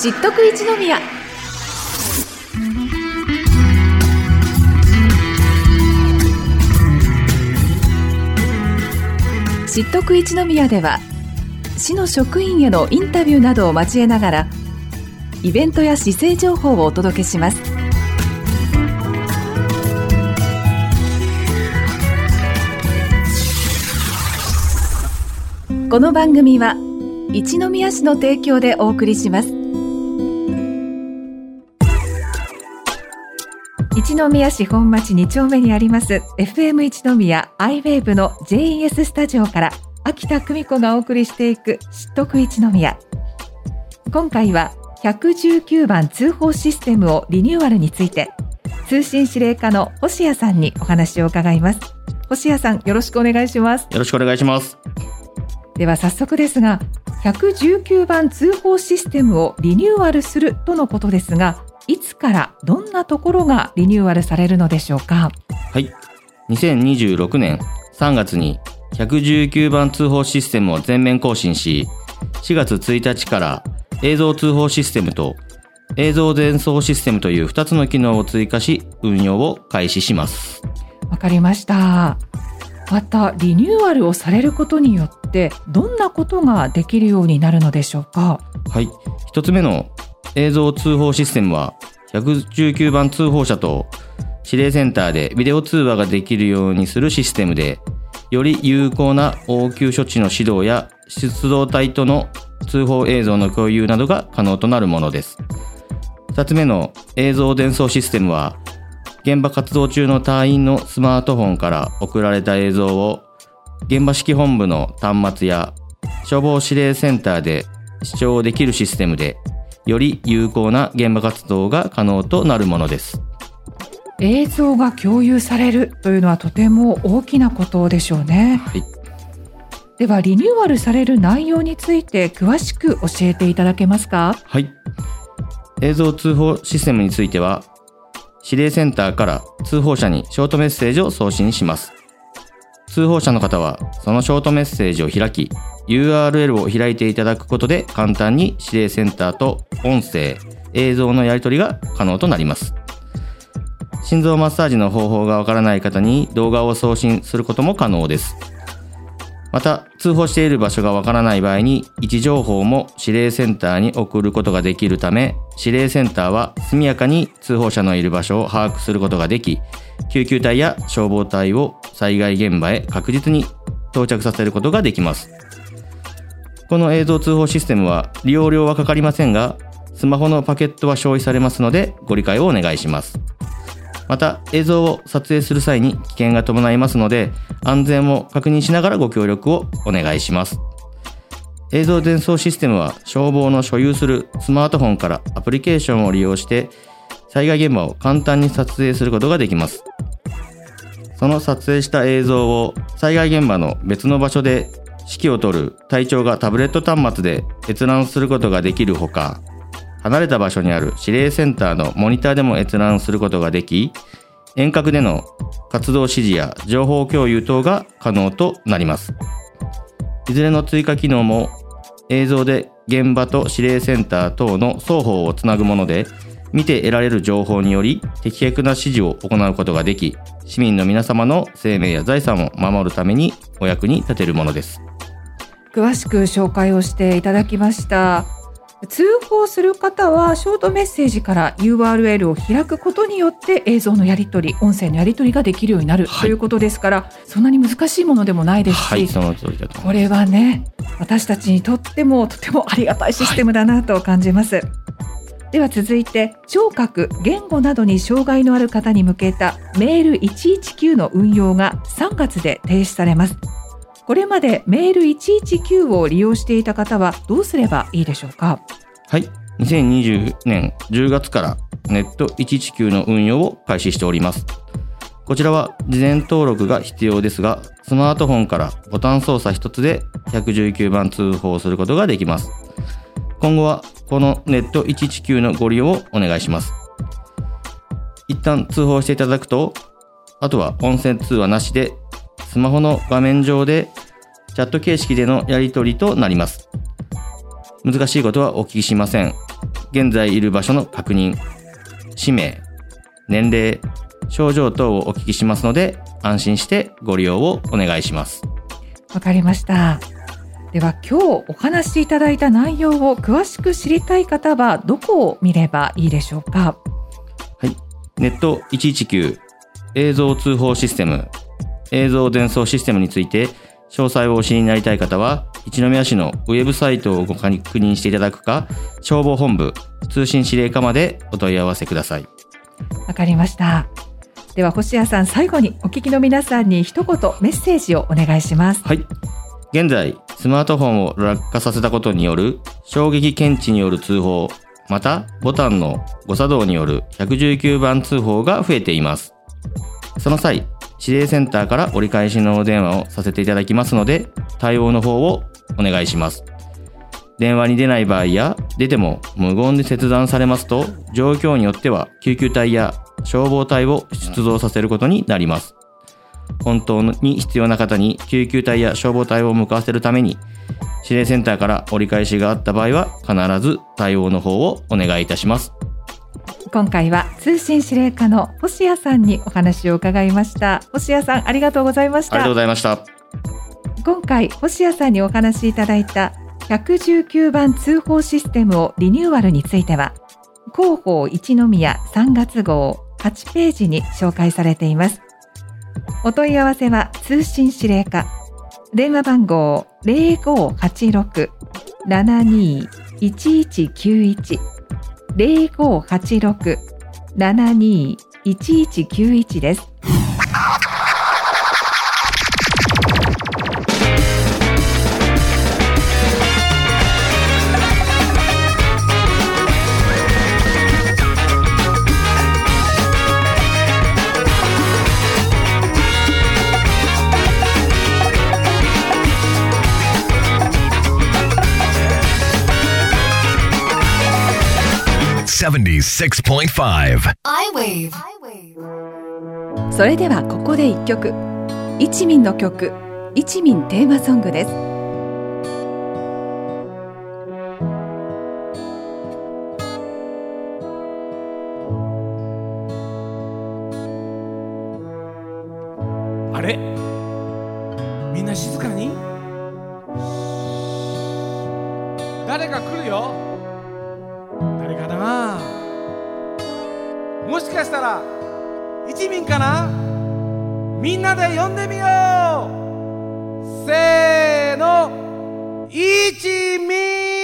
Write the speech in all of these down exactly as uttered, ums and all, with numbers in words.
知っとく一宮。知っとく一宮では、市の職員へのインタビューなどを交えながらイベントや市政情報をお届けします。この番組は一宮市の提供でお送りします。一宮市本町に丁目にあります エフエム 一宮 アイウェーブ の ジェイイーエス スタジオから秋田久美子がお送りしていく知っとく一宮。今回はひゃくじゅうきゅうばん通報システムをリニューアルについて、通信指令課の星谷さんにお話を伺います。星谷さん、よろしくお願いします。 よろしくお願いします。 では早速ですが、ひゃくじゅうきゅうばん通報システムをリニューアルするとのことですが、いつからどんなところがリニューアルされるのでしょうか。 はい、にせんにじゅうろくねんさんがつにひゃくじゅうきゅうばん通報システムを全面更新し、しがつついたちから映像通報システムと映像伝送システムというふたつの機能を追加し、運用を開始します。 わかりました。またリニューアルをされることによってどんなことができるようになるのでしょうか。 はい、ひとつめの映像通報システムはひゃくじゅうきゅうばん通報者と指令センターでビデオ通話ができるようにするシステムで、より有効な応急処置の指導や出動隊との通報映像の共有などが可能となるものです。ふたつめの映像伝送システムは、現場活動中の隊員のスマートフォンから送られた映像を現場指揮本部の端末や消防指令センターで視聴できるシステムで、より有効な現場活動が可能となるものです。 映像が共有されるというのはとても大きなことでしょうね。 はい、 ではリニューアルされる内容について詳しく教えていただけますか。 はい、映像通報システムについては、指令センターから通報者にショートメッセージを送信します。通報者の方はそのショートメッセージを開き、ユーアールエル を開いていただくことで簡単に指令センターと音声、映像のやり取りが可能となります。心臓マッサージの方法がわからない方に動画を送信することも可能です。また、通報している場所がわからない場合に位置情報も指令センターに送ることができるため、指令センターは速やかに通報者のいる場所を把握することができ、救急隊や消防隊を災害現場へ確実に到着させることができます。この映像通報システムは利用料はかかりませんが、スマホのパケットは消費されますのでご理解をお願いします。また、映像を撮影する際に危険が伴いますので、安全を確認しながらご協力をお願いします。映像伝送システムは消防の所有するスマートフォンからアプリケーションを利用して災害現場を簡単に撮影することができます。その撮影した映像を災害現場の別の場所で指揮を取る隊長がタブレット端末で閲覧することができるほか、離れた場所にある指令センターのモニターでも閲覧することができ、遠隔での活動指示や情報共有等が可能となります。いずれの追加機能も映像で現場と指令センター等の双方をつなぐもので、見て得られる情報により的確な指示を行うことができ、市民の皆様の生命や財産を守るためにお役に立てるものです。 詳しく紹介をしていただきました。通報する方はショートメッセージから ユーアールエル を開くことによって映像のやり取り、音声のやり取りができるようになる、はい、ということですから、そんなに難しいものでもないですし、 はい、その通りだと思います。 これはね、私たちにとってもとてもありがたいシステムだなと感じます。はい、では続いて、聴覚、言語などに障害のある方に向けたメールいちいちきゅうの運用がさんがつで停止されます。これまでメールいちいちきゅうを利用していた方はどうすればいいでしょうか。 はい、にせんにじゅうねんじゅうがつからネットいちいちきゅうの運用を開始しております。こちらは事前登録が必要ですが、スマートフォンからボタン操作一つでひゃくじゅうきゅうばん通報することができます。今後はこのネットいちいちきゅうのご利用をお願いします。一旦通報していただくと、あとは音声通話なしでスマホの画面上でチャット形式でのやり取りとなります。難しいことはお聞きしません。 現在いる場所の確認、氏名、年齢、症状等をお聞きしますので、安心してご利用をお願いします。 わかりました。では今日お話しいただいた内容を詳しく知りたい方はどこを見ればいいでしょうか？ はい、ネットいちいちきゅう映像通報システム、映像伝送システムについて詳細をお知りになりたい方は、一宮市のウェブサイトをご確認していただくか、消防本部通信指令課までお問い合わせください。 わかりました。では星谷さん、最後にお聞きの皆さんに一言メッセージをお願いします。 はい。現在、スマートフォンを落下させたことによる衝撃検知による通報、またボタンの誤作動によるいちいちきゅうばん通報が増えています。その際、指令センターから折り返しのお電話をさせていただきますので、対応の方をお願いします。電話に出ない場合や、出ても無言で切断されますと、状況によっては救急隊や消防隊を出動させることになります。本当に必要な方に救急隊や消防隊を向かわせるために、指令センターから折り返しがあった場合は必ず対応の方をお願いいたします。 今回は通信指令課の星谷さんにお話を伺いました。星谷さん、ありがとうございました。 ありがとうございました。 今回星谷さんにお話しいただいたいちいちきゅうばん通報システムをリニューアルについては、広報一宮さんがつ号はちページに紹介されています。お問い合わせは通信指令課、電話番号 ゼロごーはちろく ななにーいちいちきゅういち ゼロごーはちろく ななにーいちいちきゅういち です。 ななじゅうろくてんご アイウェーブ。 それではここで一曲、一民の曲、一民テーマソングです。 あれ、みんな静かに。誰か来るよ。誰かな。もしかしたら一民かな。みんなで呼んでみよう。せーの、一民。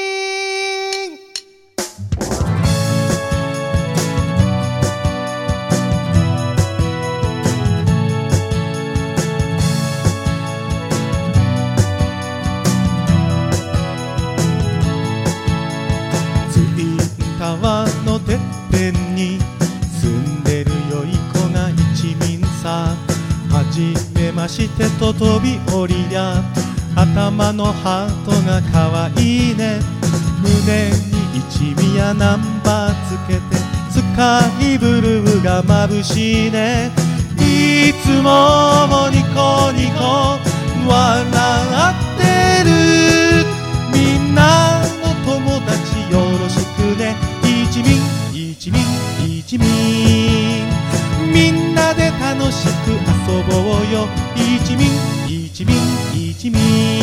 川のてっぺんに住んでるよい子が一民さ。はじめましてと飛び降りりゃ、頭のハートがかわいいね。胸に一宮ナンバーつけて、スカイブルーが眩しいね。いつもニコニコ笑ってる。みんなの友達よろしくね。一民一民一民、みんなで楽しく遊ぼうよ。一民一民一民。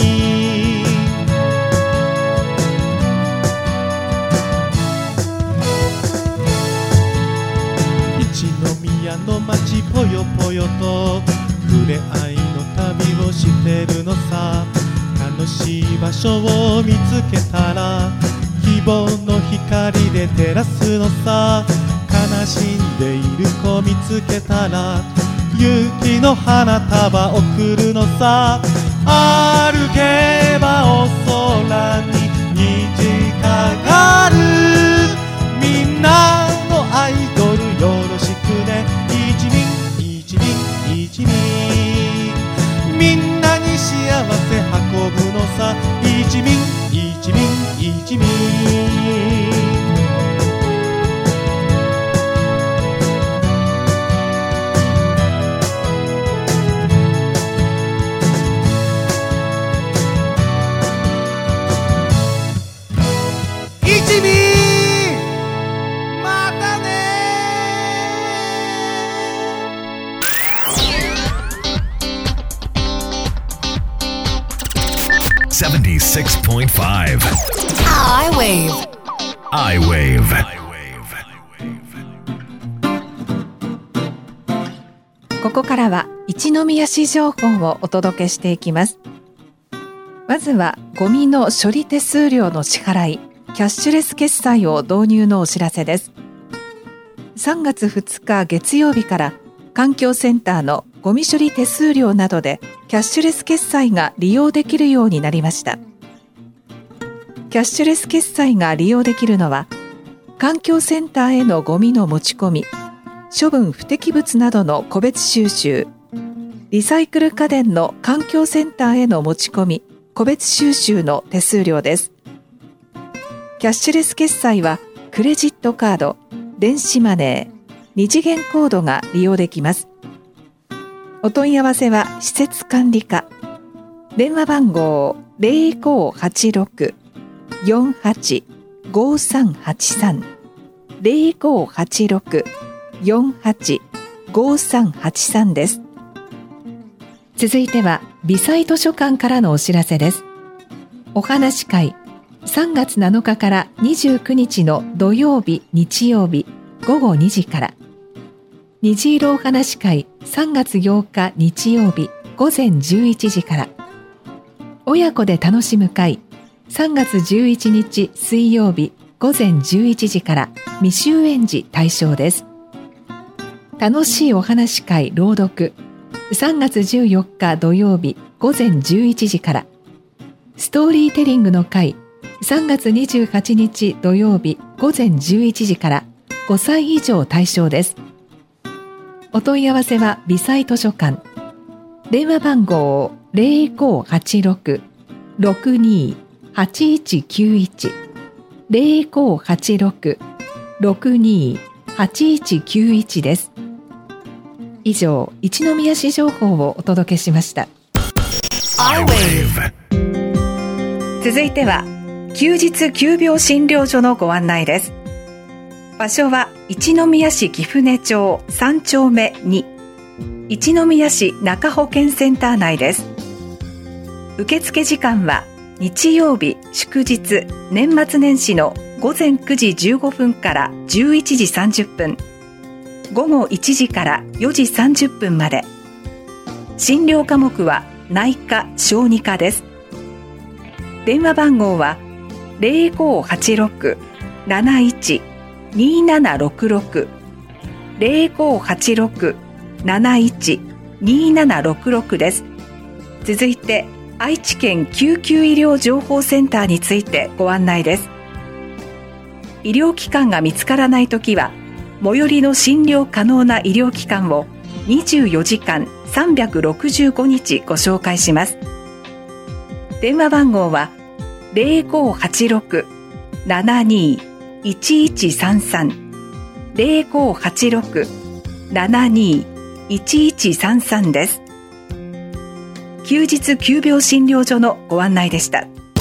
一宮の街ぽよぽよと触れ合いの旅をしてるのさ。楽しい場所を見つけたら、希望の光で照らすのさ。悲しんでいる子見つけたら、勇気の花束贈るのさ。歩けばお空に虹かかる。みんなのアイドルよろしくね。一民一民一民、みんなに幸せ運ぶのさ。一民一民一民。 ポイントファイブ I-Wave I-Wave ここからは一宮市情報をお届けしていきます。まずはゴミの処理手数料の支払い、キャッシュレス決済を導入のお知らせです。さんがつふつか月曜日から環境センターのゴミ処理手数料などでキャッシュレス決済が利用できるようになりました。キャッシュレス決済が利用できるのは、環境センターへのゴミの持ち込み、処分不適物などの個別収集、リサイクル家電の環境センターへの持ち込み、個別収集の手数料です。キャッシュレス決済はクレジットカード、電子マネー、二次元コードが利用できます。お問い合わせは施設管理課、電話番号 ゼロごーはちろく よんはち ごさんはちさん ゼロごーはちろく よんはち ごさんはちさん です。続いては微細図書館からのお知らせです。お話し会、さんがつなのかからにじゅうくにちの土曜日、日曜日ごごにじから、虹色お話し会さんがつようか日曜日ごぜんじゅういちじから、親子で楽しむ会さんがつじゅういちにち水曜日ごぜんじゅういちじから未就園児対象です。楽しいお話し会朗読さんがつじゅうよっか土曜日ごぜんじゅういちじから、ストーリーテリングの会さんがつにじゅうはちにち土曜日ごぜんじゅういちじからごさい以上対象です。お問い合わせは微細図書館、電話番号 ゼロごーはちろく ろくにー はちいちきゅういち ゼロごーはちろく ろくにー はちいちきゅういちです。以上、一宮市情報をお届けしました。続いては休日急病診療所のご案内です。場所は一宮市貴船町さんちょうめに、一宮市中保健センター内です。受付時間は日曜日、祝日、年末年始のごぜんくじじゅうごふんからじゅういちじさんじゅっぷん、ごごいちじからよじさんじゅっぷんまで。診療科目は内科・小児科です。電話番号はゼロごーはちろく なないち にーななろくろく ゼロごーはちろく なないち にーななろくろくです。続いて愛知県救急医療情報センターについてご案内です。医療機関が見つからないときは、最寄りの診療可能な医療機関をにじゅうよじかんさんびゃくろくじゅうごにちご紹介します。電話番号はゼロごーはちろく ななにー いちいちさんさん ゼロごーはちろく ななにー いちいちさんさん です。休日急病診療所のご案内でした。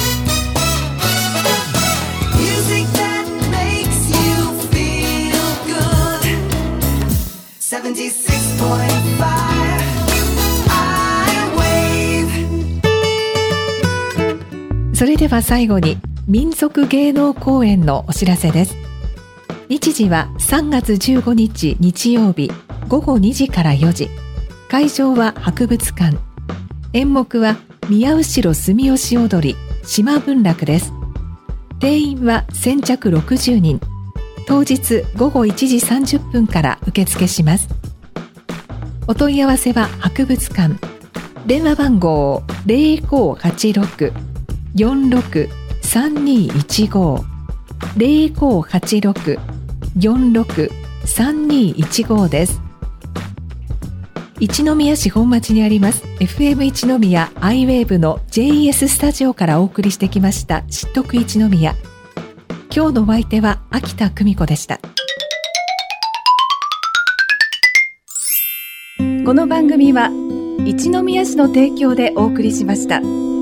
それでは最後に民族芸能公演のお知らせです。日時はさんがつじゅうごにち日曜日ごごにじからよじ、会場は博物館、演目は宮後ろ住吉踊り島文楽です。定員は先着ろくじゅうにん、当日ごごいちじさんじゅっぷんから受付します。お問い合わせは博物館、電話番号ゼロごーはちろく よんろく さんにーいちご ゼロごーはちろく よんろく さんにーいちご です。一宮市本町にあります エフエム 一宮 I-Wave の ジェイイーエス スタジオからお送りしてきました知得一宮。今日のお相手は秋田久美子でした。この番組は一宮市の提供でお送りしました。